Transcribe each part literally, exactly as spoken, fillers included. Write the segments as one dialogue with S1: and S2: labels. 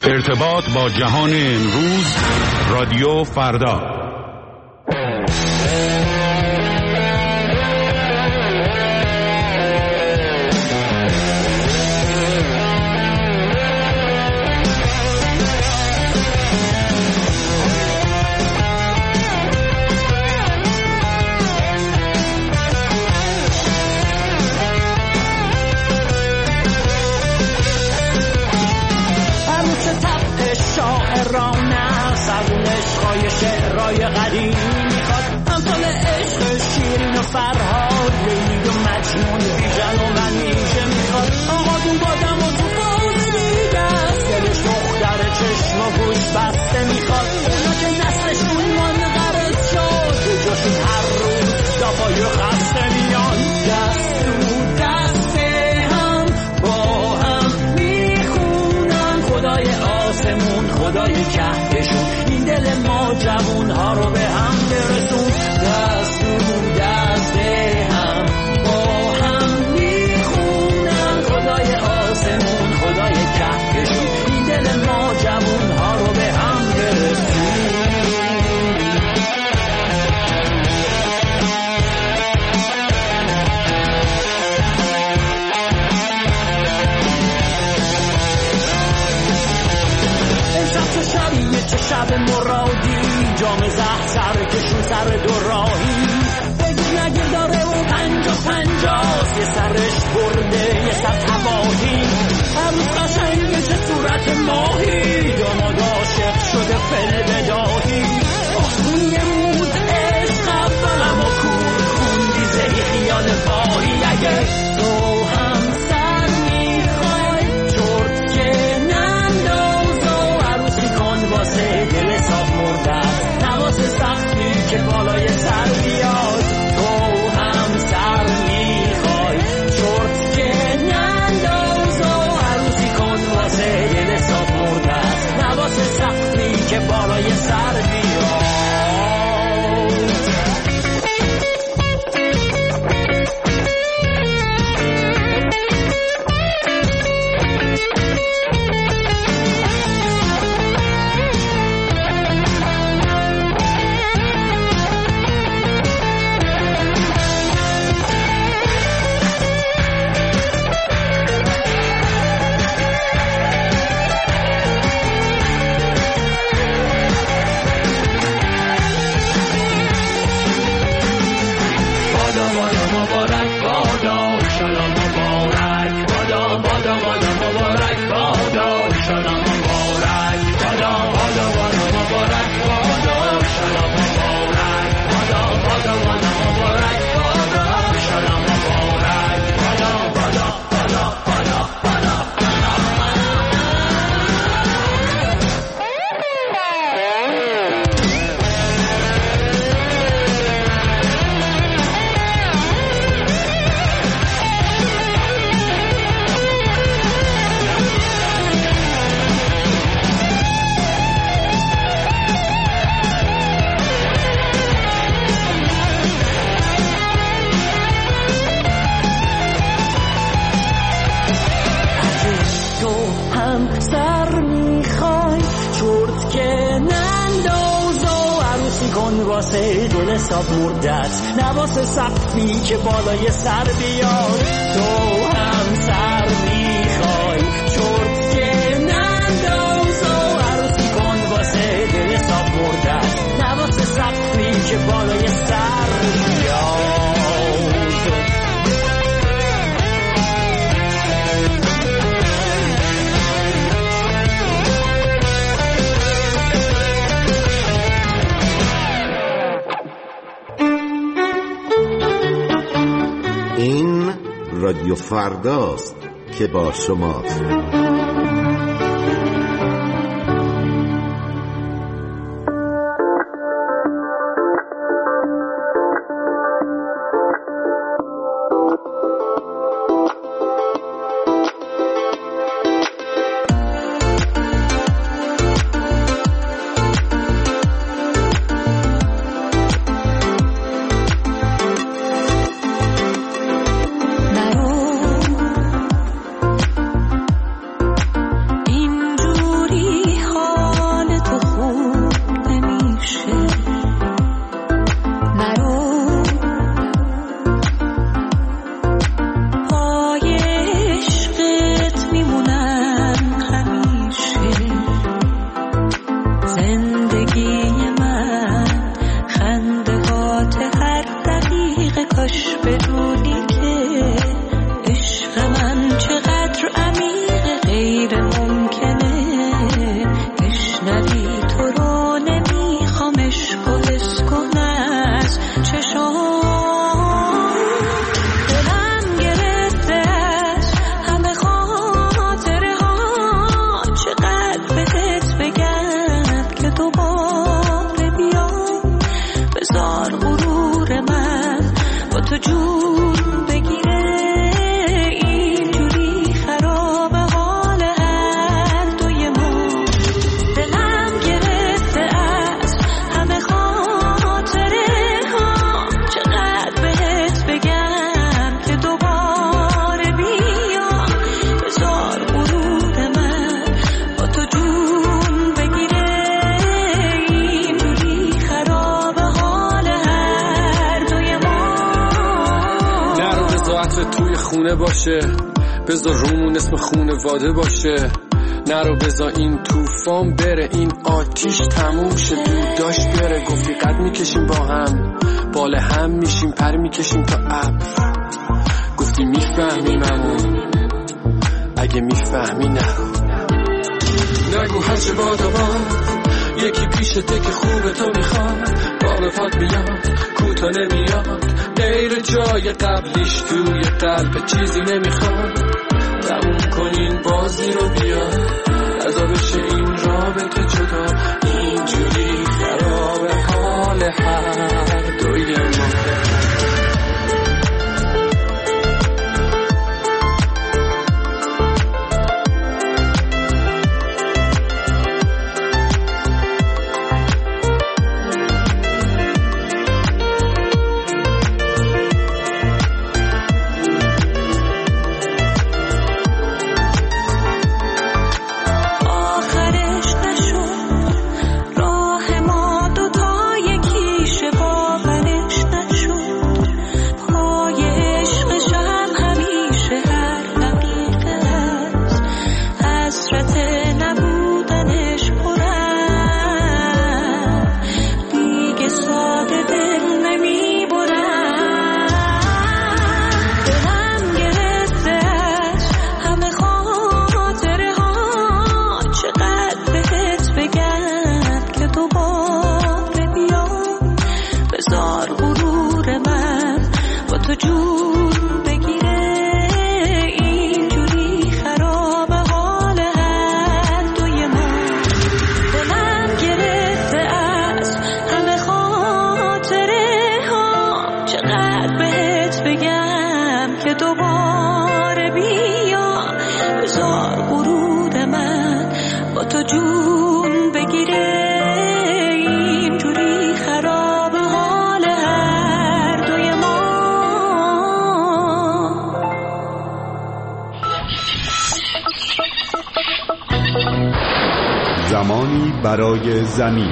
S1: ارتباط با جهان امروز، رادیو فردا.
S2: شعرهای قدیمی میخواد امثال عشق شیرین و فرهاد، لیلی و مجنون بیژن و منیژه میخواد. آقا دون بادم و توفان دیده است، دلش دختر چشم و گوش بسته میخواد. اونا که نسلشون منقرض شد، تو جاشون هر روز دفای خسته میان. دست تو دست هم با هم میخونن خدای آسمون خدای کهکشون، این دل ما جوون ها رو به هم برسون. دست تو دست هم با هم میخونن خدای آسمون خدای کهکشون، این دل ما جوون ها رو به هم برسون. چه شب مرادی، جام زهر سر کشون سر دو راهی، بگی نگیر داره و پنجا پنجاست، یه سرش برده یه سر تباهی. هر روز قشنگه چه صورت ماهی، داماد عاشق شده فل بداهی. آخون یه موز عشق اولم و کور خوندی زهی خیال باهی. اگه تو هم سر میخوای چرت که ننداز و عروسی کن واسه دل صاف مرده، نواس سختی که بالای سر بیاد. تو هم سر میخوای چرت که ننداز و عروسی کن واسه دل صاف مرده، نواس سختی که بالای سر بیاد. واسه دل صاف مردت، نواس سقفی که بالای سر بیاد. تو هم سر میخوای چرت که ننداز و عروسی کن واسه دل صاف مردت، نواس سقفی که بالای سر بیاد.
S3: این رادیو فرداست که با شماست.
S4: تو جون بگیره اینجوری خراب حال هر دوی ما. دلم گرفته از همه خاطره ها، چقدر بهت بگم که دوباره بیا. بذار غرور من با تو جون بگیره اینجوری خراب حال هر دوی ما.
S5: نرو بذار توی خونه باشه، بذار رومون اسم خونواده باشه. نرو بذار این توفان بره، این آتیش تموم شه. دود داشت بره، گفتی قد میکشیم با هم، بال هم میشیم، پر میکشیم تا ابر. گفتی میفهمیم امون، اگه میفهمی نرو. نگو هرچه بادا باد، یکی پیشته که خوبه تو میخواد. با وفات میاد کوتا نمیاد، غیر جای قبلیش توی قلب چیزی نمیخواد. تموم کنین بازی رو بیا، ازا بشه این رابطه جدا. اینجوری خراب حال هر دوی ما.
S1: زمانی برای زمین.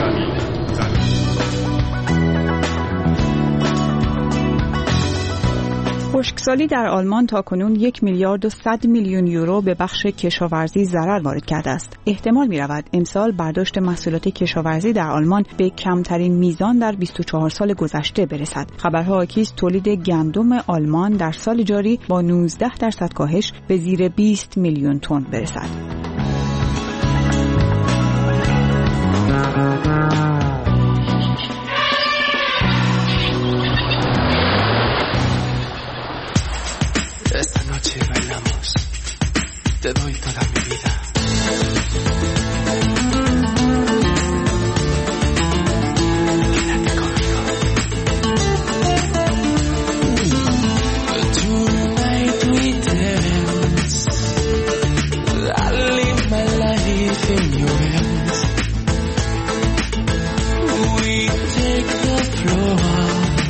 S6: خشکسالی در آلمان تاکنون یک میلیارد و صد میلیون یورو به بخش کشاورزی ضرر وارد کرده است. احتمال می رود امسال برداشت محصولات کشاورزی در آلمان به کمترین میزان در بیست و چهار سال گذشته برسد. خبرها حاکی است تولید گندم آلمان در سال جاری با نوزده درصد کاهش به زیر بیست میلیون تن برسد.
S5: Esta noche bailamos, te doy toda mi vida. Quédate conmigo. Tonight we dance, I live my life in your hands. We take the floor,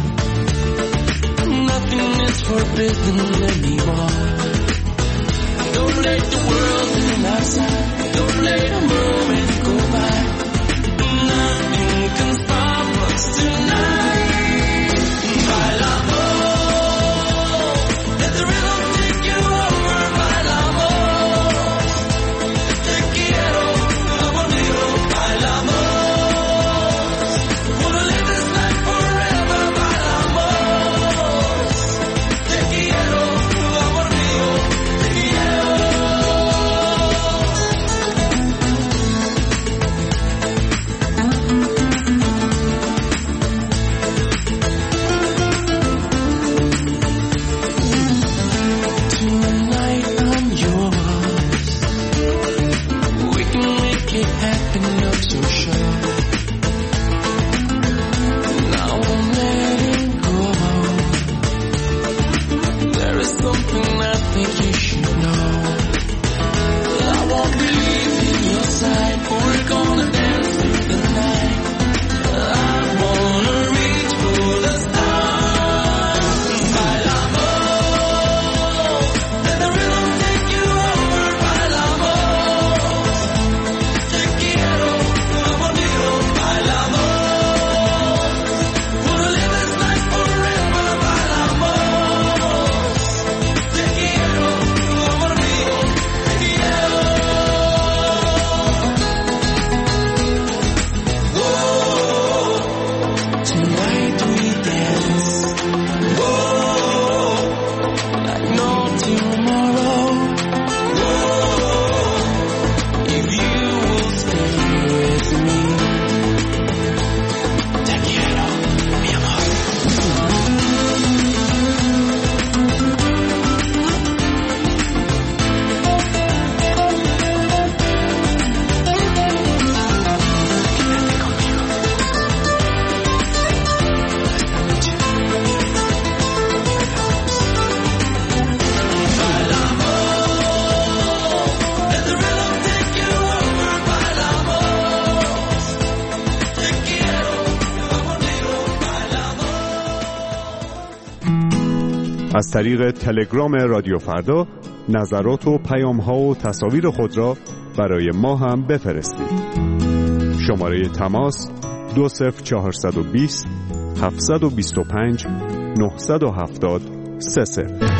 S5: nothing is forbidden anymore. Don't let the world in outside, don't let
S1: از طریق تلگرام رادیو فردا نظرات و پیام‌ها و تصاویر خود را برای ما هم بفرستید. شماره تماس دو صفر چهارصد و بیست هفتصد و بیست و پنج نهصد و هفتاد سه صفر.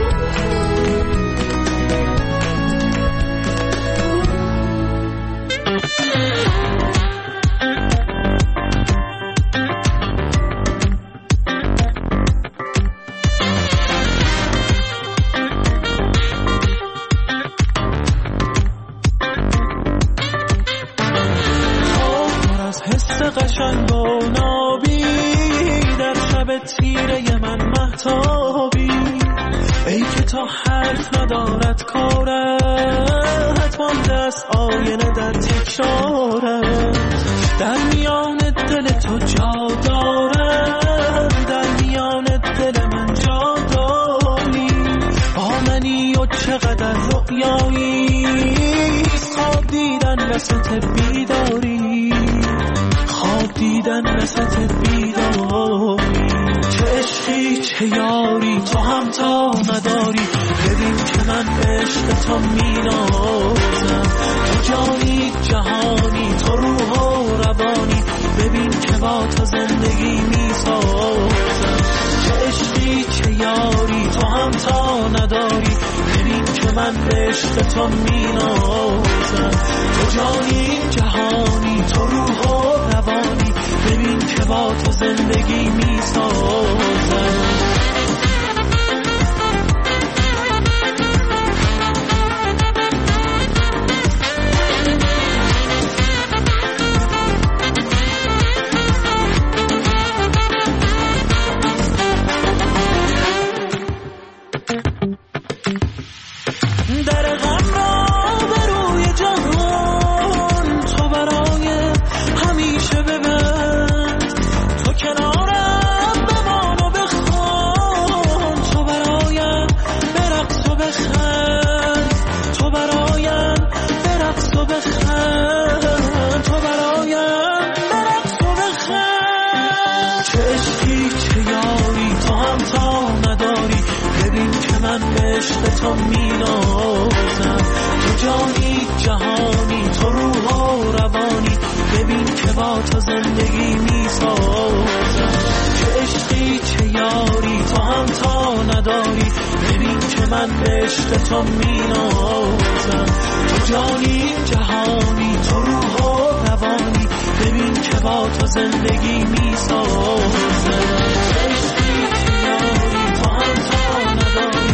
S2: قشنگ و نابی در شب تیره من مهتابی، ای که تا حرف ندارد کارت، حتما دست آینه در تکرارت، در میان دل تو جا دارم، در میان دل من جا داری، با منی و چقدر رؤیایی، خواب دیدن وسط بیداری، خواب دیدن وسط بیداری، چه عشقی چه یاری تو هم تا نداری، ببین که من عشق تو مینازم، تو جانی جهانی تو روح و روانی، ببین که با تو زندگی میسازم، چه عشقی چه یاری تو هم تا نداری، ببین که من عشق تو مینازم، تو جانی جهانی تو روح و روانی، ببین که با تو زندگی میسازم. تو مینازم، تو جانی جهانی تو روح و روانی، ببین که با تو زندگی میسازم، چه عشقی چه یاری تو هم تا نداری، ببین که من عشق تو مینازم، تو جانی جهانی تو روح و روانی، ببین که با تو زندگی میسازم، چه عشقی چه یاری تو هم تا نداری،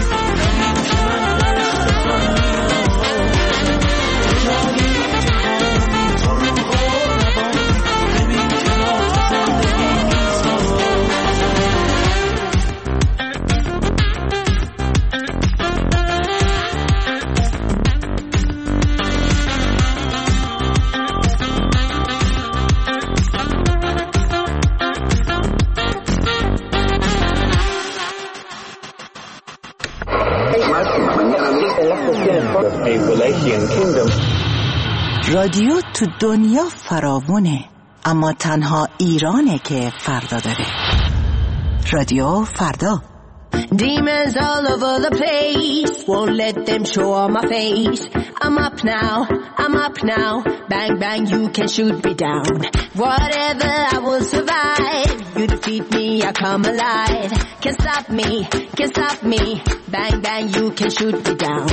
S7: رادیو تو دنیا فراوونه، اما تنها ایرانه که فردا داره. رادیو فردا.
S8: Demons all over the place, won't let them show on my face. I'm up now, I'm up now, bang bang you can shoot me down. Whatever I will survive, you defeat me I come alive. Can't stop me, can't stop me, bang bang you can shoot me down.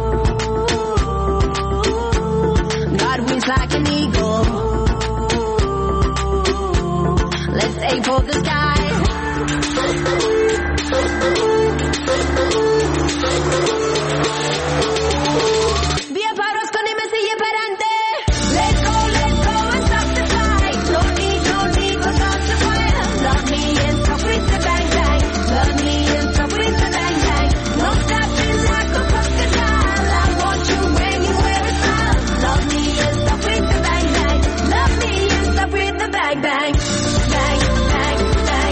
S8: God wins like an eagle, let's aim for the sky. Via paros con M C y parante. Let's go, let's go and stop the fight. No need, no need for stop the fire. Love me and stop with the bang bang. Love me and stop with the bang bang. No stopping like a crocodile. I want you when you wear a smile. Love me and stop with the bang bang. Love me and stop with the bang bang. Bang bang bang.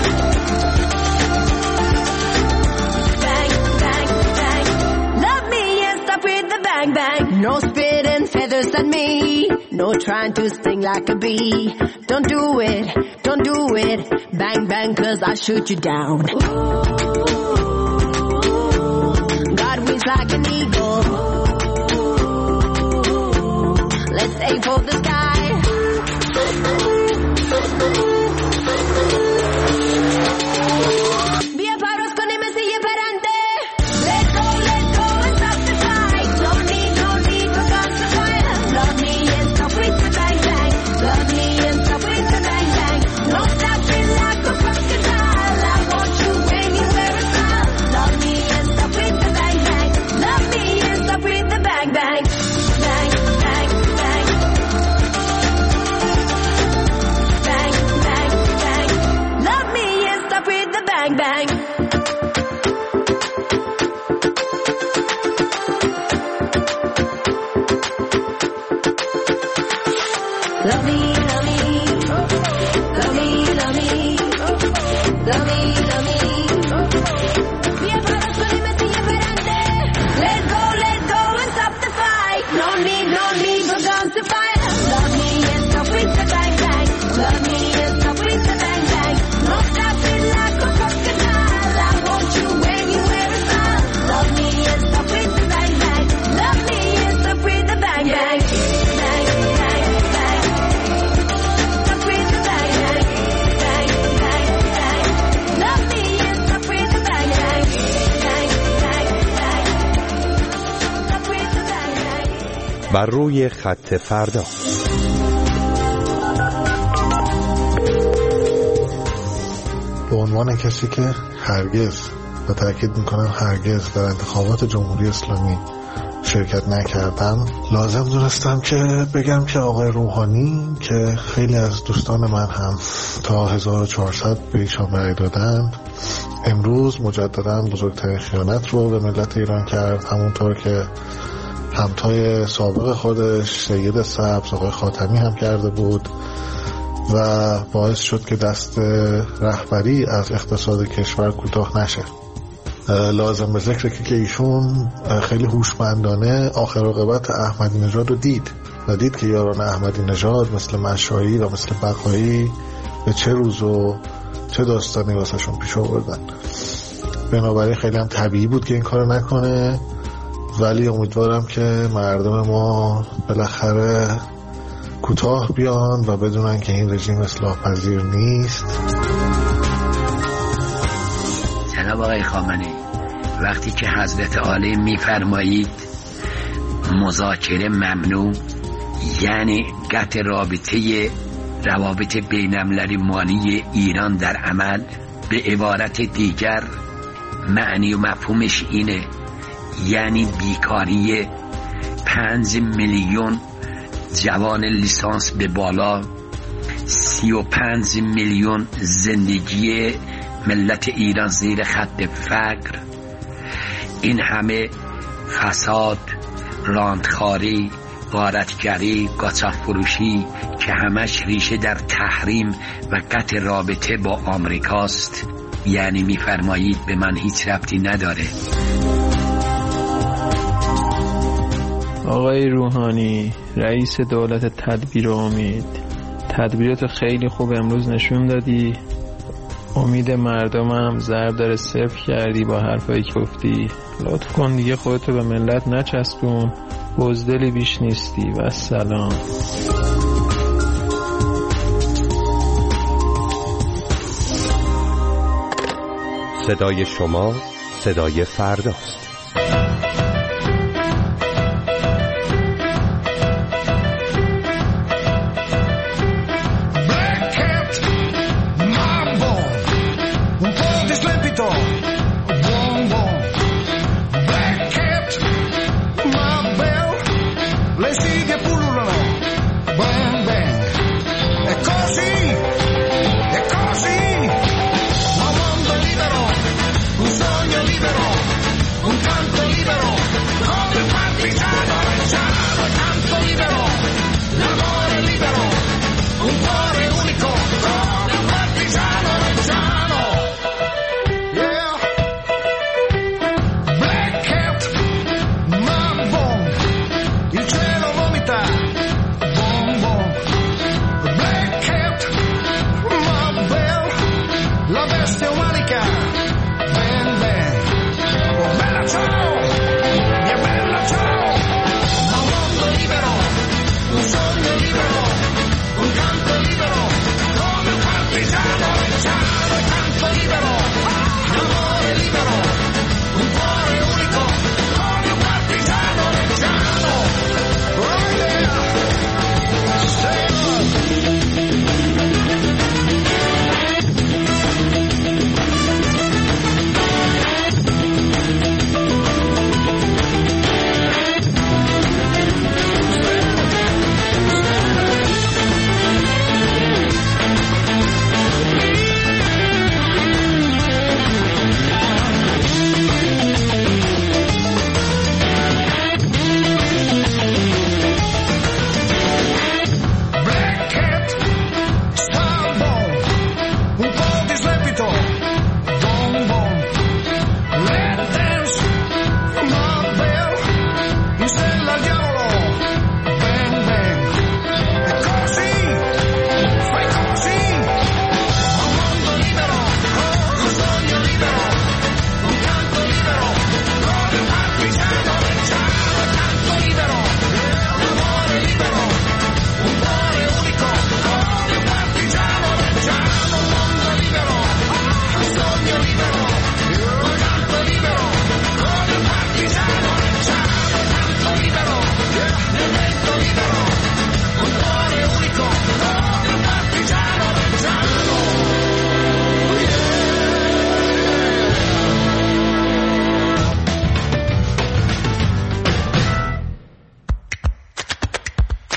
S8: Bang bang, no spit and feathers at me, no trying to sting like a bee. Don't do it, don't do it, bang bang cause I'll shoot you down. Ooh. just like an eagle. Let's aim for the sky. Bia paros کنیم مثل یه پرنده. Let go, let go and stop the fight. No need, no need for guns to fire. Love me and stop with the bang bang. Love me and stop with the bang bang. No stopping like a crocodile. I want you anywhere as well. Love me and stop with the bang bang. Love me and stop with the bang bang. Bang, bang, bang. Bang, bang, bang. Love me and stop with the bang bang. Love me, love me, love me, love me, love me, love me. Bia paros کنیم مثل یه پرنده. Let go, let go and stop the fight. No need, no need for guns to fire. Love me and stop with the bang bang. Love me and stop with the bang bang. No stopping like a crocodile. I want you anywhere as well. Love me and stop with the bang bang. Love me and stop with the bang bang. Bang, bang, bang. Stop with the bang bang. Bang, bang, bang. Love me and stop with the bang bang. Bang, bang, bang. Stop with the bang bang.
S1: بر روی خط فردا.
S9: به عنوان کسی که هرگز و تأکید میکنم هرگز در انتخابات جمهوری اسلامی شرکت نکردم، لازم دونستم که بگم که آقای روحانی که خیلی از دوستان من هم تا هزار و چهارصد به ایشان رأی دادن، امروز مجددا بزرگترین خیانت رو به ملت ایران کرد، همونطور که همتای سابق خودش سید سبز آقای خاتمی هم کرده بود و باعث شد که دست رهبری از اقتصاد کشور کوتاه نشه. لازم به ذکر که ایشون خیلی هوشمندانه آخر عاقبت احمدی نژاد رو دید و دید که یاران احمدی نژاد مثل مشایی و مثل بقایی به چه روز و چه داستانی واسهشون پیش آوردن. بنابراین خیلی هم طبیعی بود که این کارو نکنه، ولی امیدوارم که مردم ما بالاخره کوتاه بیان و بدونن که این رژیم اصلاح پذیر نیست.
S10: جناب آقای خامنه‌ای، وقتی که حضرت عالی میفرمایید مذاکره ممنوع، یعنی قطع رابطه روابط بین‌المللی مالی ایران در عمل، به عبارت دیگر معنی و مفهومش اینه، یعنی بیکاری پنج میلیون جوان لیسانس به بالا، سی و پنج میلیون زندگی ملت ایران زیر خط فقر، این همه فساد، راندخاری، غارتگری، قاچاق فروشی که همش ریشه در تحریم و قطع رابطه با آمریکاست. یعنی میفرمایید به من هیچ ربطی نداره.
S11: آقای روحانی، رئیس دولت تدبیر امید، تدبیرات خیلی خوب امروز نشون دادی. امید مردمم ضرب داره صفر کردی با حرفایی که گفتی. لطف کن دیگه خودتو به ملت نچسبون، بزدلی بیش نیستی. و سلام.
S1: صدای شما صدای فرداست.
S12: Il cielo vomita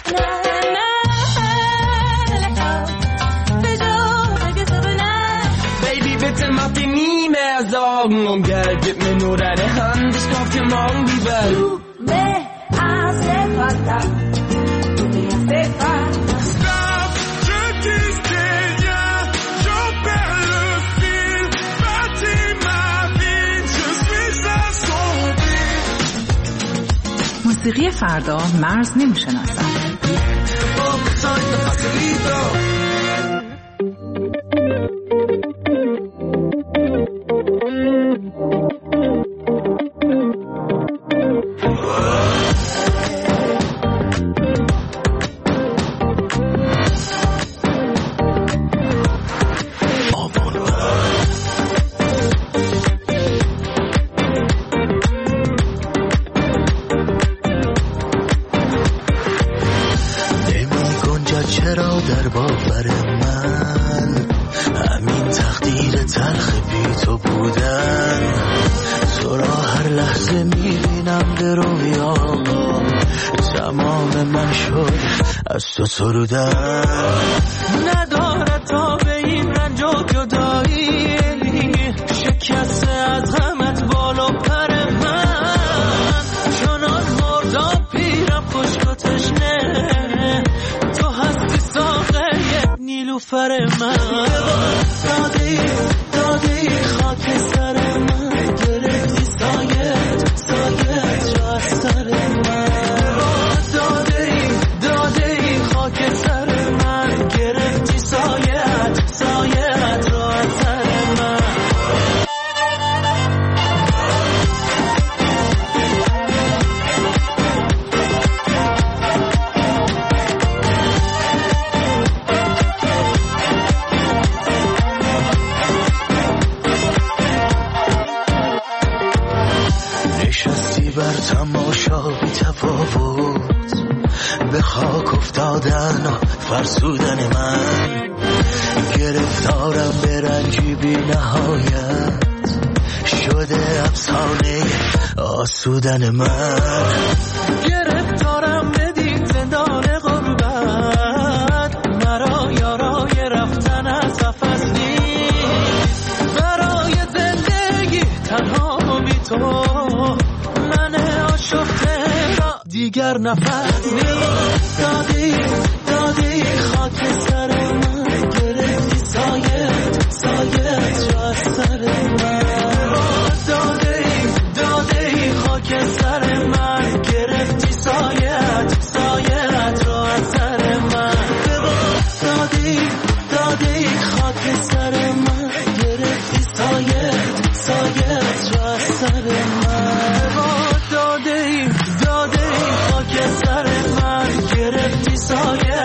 S2: Bitte mach dir nie mehr Sorgen um Geld, gib mir nur deine Hand, ich kauf dir morgen die Welt. Du me hace falta, du me hace falta. Stop, je dis rien, je perds le fil, bâtis ma vie, je suis assombri.
S7: موسیقی فردا مرز نمیشناسد.
S12: چرا در باور من همین تقدیر تلخ بی تو بودن، تو را هر لحظه میبینم به رویا، تمام من شد از تو سرودن. نداره تا به این رنج و جدایی، شکسته از غمت بالا پر من، چنان مردا پیرم خشک و تشنه، نیلوفر من. دادی دادی خاک سر من، گرفتی سایت سایت جا از سر من. دادی دادی خاک سر من، گرفتی سایت سایت را از سر من. بر تماشا بی تفاوت، به خاک افتادن و فرسودن من، گرفتارم به رنجی بی نهایت، شده افسانه آسودن من. گرفتارم به دید زندان غربت، مرا یارای رفتن از قفس نیست، برای زندگی تنها بی تو دیگر نفس نیست. دادی دادی خاک سر من، گرفتی سایت سایت جا از سر من. دادی دادی خاک سر من، گرفتی سایت سایت را از سر من. دادی دادی خاک سر من، گرفتی سایت سایت را از سر من. دادی دادی خاک سر من، گرفتی سایه